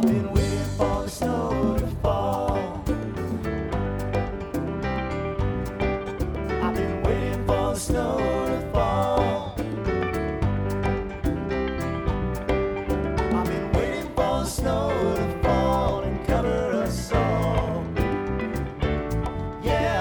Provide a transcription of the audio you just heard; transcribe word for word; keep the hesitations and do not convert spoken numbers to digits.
I've been waiting for the snow to fall. I've been waiting for the snow